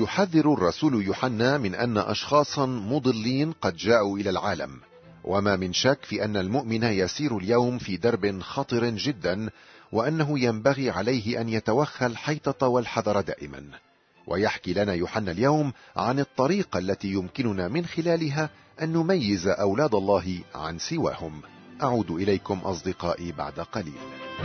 يحذر الرسول يوحنا من أن أشخاصا مضلين قد جاءوا إلى العالم، وما من شك في أن المؤمن يسير اليوم في درب خطر جدا، وأنه ينبغي عليه أن يتوخى الحيطة والحذر دائما. ويحكي لنا يوحنا اليوم عن الطريقة التي يمكننا من خلالها أن نميز أولاد الله عن سواهم. أعود إليكم أصدقائي بعد قليل.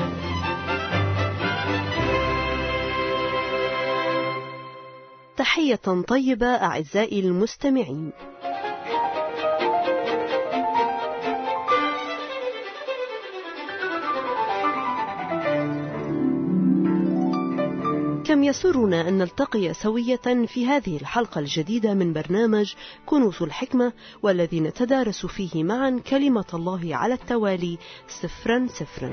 تحية طيبة أعزائي المستمعين. كم يسرنا أن نلتقي سوية في هذه الحلقة الجديدة من برنامج كنوز الحكمة، والذي نتدارس فيه معا كلمة الله على التوالي سفرا سفرا.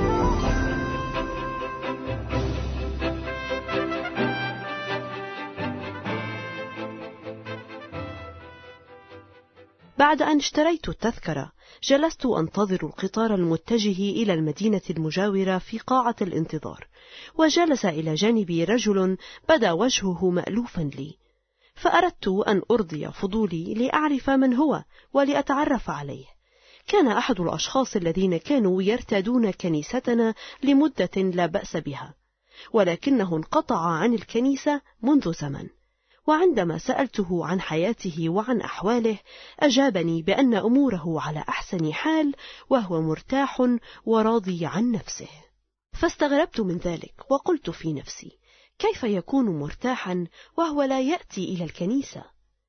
بعد أن اشتريت التذكرة جلست أنتظر القطار المتجه إلى المدينة المجاورة في قاعة الانتظار، وجلس إلى جانبي رجل بدا وجهه مألوفا لي، فأردت أن أرضي فضولي لأعرف من هو ولأتعرف عليه. كان أحد الأشخاص الذين كانوا يرتادون كنيستنا لمدة لا بأس بها، ولكنه انقطع عن الكنيسة منذ زمن. وعندما سألته عن حياته وعن أحواله أجابني بأن أموره على أحسن حال، وهو مرتاح وراضي عن نفسه. فاستغربت من ذلك وقلت في نفسي: كيف يكون مرتاحا وهو لا يأتي إلى الكنيسة؟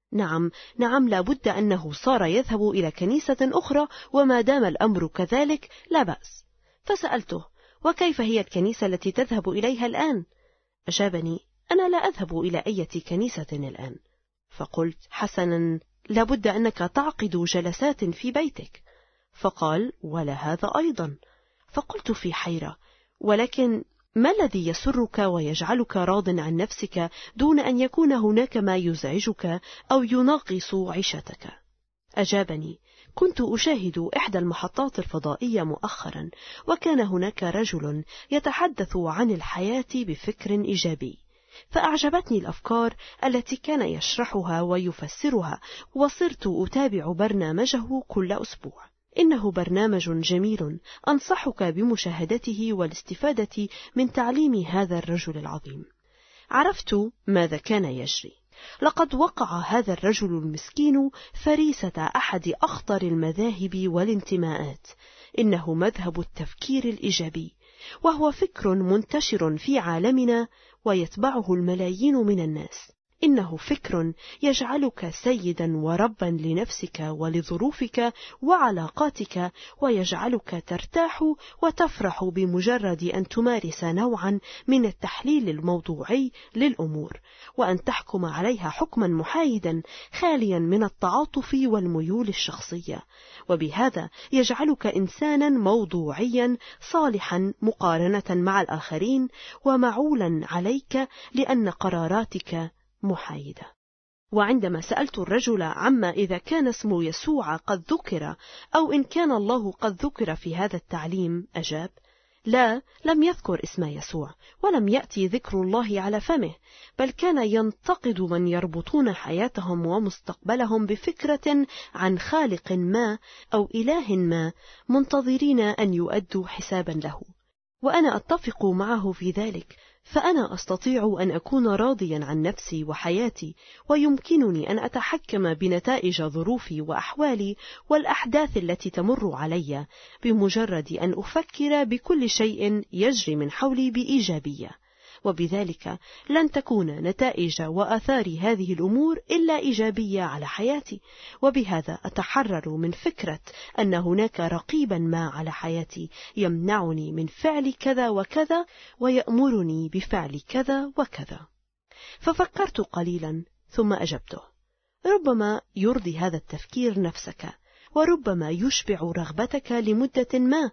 نعم لابد أنه صار يذهب إلى كنيسة أخرى، وما دام الأمر كذلك لا بأس. فسألته: وكيف هي الكنيسة التي تذهب إليها الآن؟ أجابني: أنا لا أذهب إلى أي كنيسة الآن. فقلت: حسنا، لابد أنك تعقد جلسات في بيتك. فقال: ولا هذا أيضا. فقلت في حيرة: ولكن ما الذي يسرك ويجعلك راض عن نفسك دون أن يكون هناك ما يزعجك أو ينغص عيشتك؟ أجابني: كنت أشاهد إحدى المحطات الفضائية مؤخرا، وكان هناك رجل يتحدث عن الحياة بفكر إيجابي، فأعجبتني الأفكار التي كان يشرحها ويفسرها، وصرت أتابع برنامجه كل أسبوع. إنه برنامج جميل، أنصحك بمشاهدته والاستفادة من تعليم هذا الرجل العظيم. عرفت ماذا كان يجري. لقد وقع هذا الرجل المسكين فريسة أحد أخطر المذاهب والانتماءات. إنه مذهب التفكير الإيجابي، وهو فكر منتشر في عالمنا ويتبعه الملايين من الناس. إنه فكر يجعلك سيدا وربا لنفسك ولظروفك وعلاقاتك، ويجعلك ترتاح وتفرح بمجرد أن تمارس نوعا من التحليل الموضوعي للأمور، وأن تحكم عليها حكما محايدا خاليا من التعاطف والميول الشخصية، وبهذا يجعلك إنسانا موضوعيا صالحا مقارنة مع الآخرين، ومعولا عليك لأن قراراتك محايدة. وعندما سألت الرجل عما إذا كان اسم يسوع قد ذكر، أو إن كان الله قد ذكر في هذا التعليم، أجاب: لا، لم يذكر اسم يسوع، ولم يأتي ذكر الله على فمه، بل كان ينتقد من يربطون حياتهم ومستقبلهم بفكرة عن خالق ما أو إله ما، منتظرين أن يؤدوا حسابا له. وأنا أتفق معه في ذلك، فأنا أستطيع أن أكون راضيا عن نفسي وحياتي، ويمكنني أن أتحكم بنتائج ظروفي وأحوالي والأحداث التي تمر علي بمجرد أن أفكر بكل شيء يجري من حولي بإيجابية، وبذلك لن تكون نتائج وآثار هذه الأمور إلا إيجابية على حياتي. وبهذا أتحرر من فكرة أن هناك رقيبا ما على حياتي يمنعني من فعل كذا وكذا ويأمرني بفعل كذا وكذا. ففكرت قليلا ثم أجبته: ربما يرضي هذا التفكير نفسك، وربما يشبع رغبتك لمدة ما،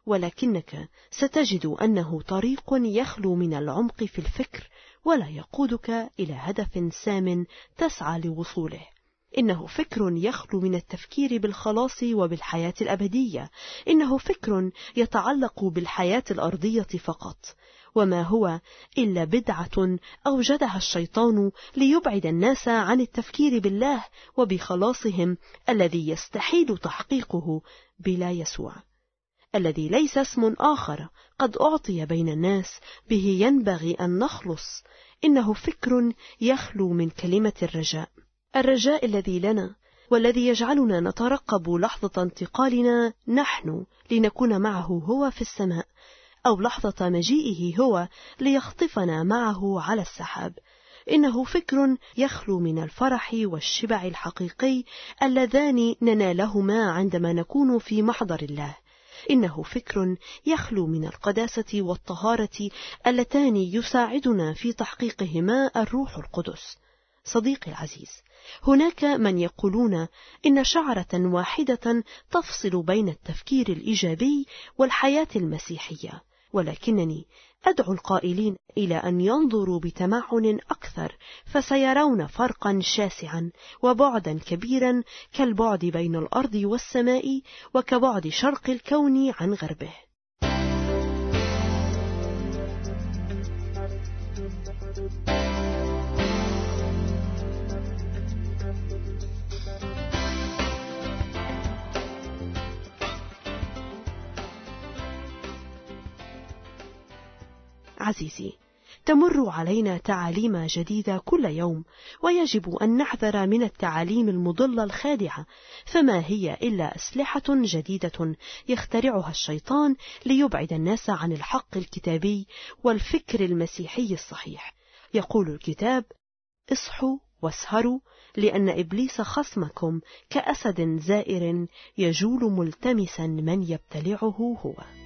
ولكنك ستجد أنه طريق يخلو من العمق في الفكر، ولا يقودك إلى هدف سام تسعى لوصوله. إنه فكر يخلو من التفكير بالخلاص وبالحياة الأبدية، إنه فكر يتعلق بالحياة الأرضية فقط، وما هو إلا بدعة أوجدها الشيطان ليبعد الناس عن التفكير بالله وبخلاصهم الذي يستحيل تحقيقه بلا يسوع، الذي ليس اسم آخر قد أعطي بين الناس به ينبغي أن نخلص. إنه فكر يخلو من كلمة الرجاء، الرجاء الذي لنا والذي يجعلنا نترقب لحظة انتقالنا نحن لنكون معه هو في السماء، أو لحظة مجيئه هو ليخطفنا معه على السحاب. إنه فكر يخلو من الفرح والشبع الحقيقي اللذان ننالهما عندما نكون في محضر الله. إنه فكر يخلو من القداسة والطهارة اللتان يساعدنا في تحقيقهما الروح القدس. صديقي العزيز، هناك من يقولون إن شعرة واحدة تفصل بين التفكير الإيجابي والحياة المسيحية، ولكنني أدعو القائلين إلى أن ينظروا بتمعن أكثر، فسيرون فرقا شاسعا وبعدا كبيرا كالبعد بين الأرض والسماء، وكبعد شرق الكون عن غربه. عزيزي، تمر علينا تعاليم جديدة كل يوم، ويجب أن نحذر من التعاليم المضلة الخادعة، فما هي إلا أسلحة جديدة يخترعها الشيطان ليبعد الناس عن الحق الكتابي والفكر المسيحي الصحيح. يقول الكتاب: اصحوا واسهروا، لأن إبليس خصمكم كأسد زائر يجول ملتمسا من يبتلعه هو.